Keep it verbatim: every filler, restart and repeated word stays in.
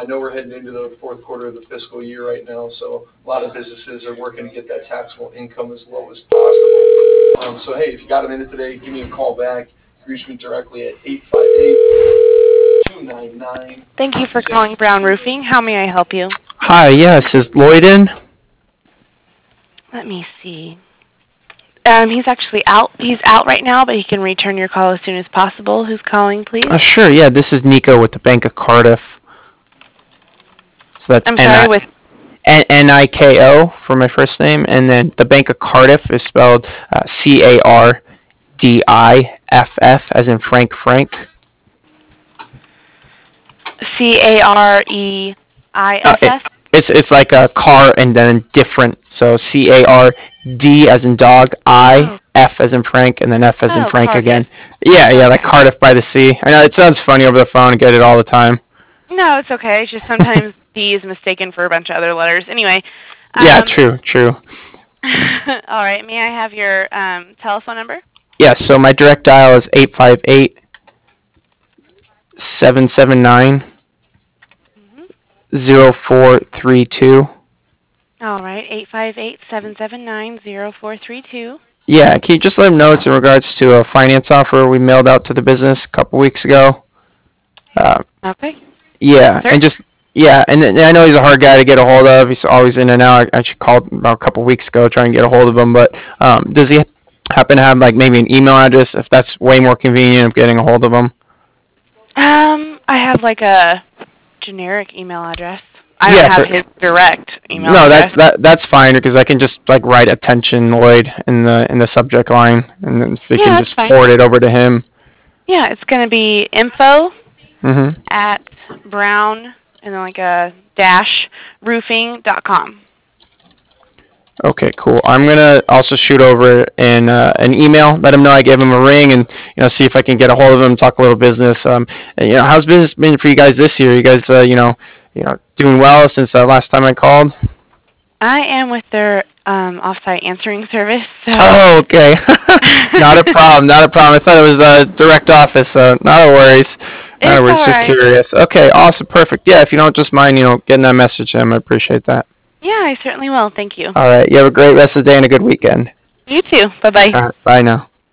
I know we're heading into the fourth quarter of the fiscal year right now, so a lot of businesses are working to get that taxable income as low as possible. Um, so, hey, if you got a minute today, give me a call back. Reach me directly at eight five eight, two nine nine. Thank you for calling Brown Roofing. How may I help you? Hi, yes, is Lloyd in? Let me see. Um, he's actually out. He's out right now, but he can return your call as soon as possible. Who's calling, please? Uh, sure, yeah, this is Nico with the Bank of Cardiff. So that's I'm sorry, with N I K O for my first name, and then the Bank of Cardiff is spelled uh, C A R D I F F, as in Frank Frank. C A R E I Uh, F it, F? it's it's like a car and then different. So C A R D as in dog, I, Oh. F as in Frank, and then F as in Oh, Frank Cardiff. again. Yeah, yeah, like Okay. Cardiff by the sea. I know it sounds funny over the phone. I get it all the time. No, it's okay. It's just sometimes D is mistaken for a bunch of other letters. Anyway. Yeah, Um, true, true. all right. May I have your um, telephone number? Yeah, so my direct dial is eight five eight, seven seven nine, zero four three two. All right. eight five eight, seven seven nine, zero four three two. Yeah, can you just let them know it's in regards to a finance offer we mailed out to the business a couple weeks ago? Uh, Okay. yeah, Sir? and just yeah, and, and I know he's a hard guy to get a hold of. He's always in and out. I actually called about a couple weeks ago trying to get a hold of him, but um, does he happen to have like maybe an email address if that's way more convenient of getting a hold of him? Um, I have like a generic email address. I don't Yeah, have so- his direct email No, address. that's that that's fine because I can just like write attention Lloyd in the in the subject line, and then if we Yeah, can that's just fine. forward it over to him. Yeah, it's going to be info Mm-hmm. at brown and then like a dash roofing dot com. Okay, cool. I'm gonna also shoot over an uh, an email. Let him know I gave him a ring, and you know, see if I can get a hold of him, talk a little business. Um, and, you know, how's business been for you guys this year? You guys, uh, you know, you know, doing well since uh, last time I called. I am with their um, offsite answering service. So. Oh, okay. Not a problem. Not a problem. I thought it was a direct office, so not a worries. Not It's a worries. all Just right. curious. Okay, awesome, perfect. Yeah, if you don't just mind, you know, getting that message to him, I appreciate that. Yeah, I certainly will. Thank you. All right. You have a great rest of the day and a good weekend. You too. Bye-bye. All right. Bye now.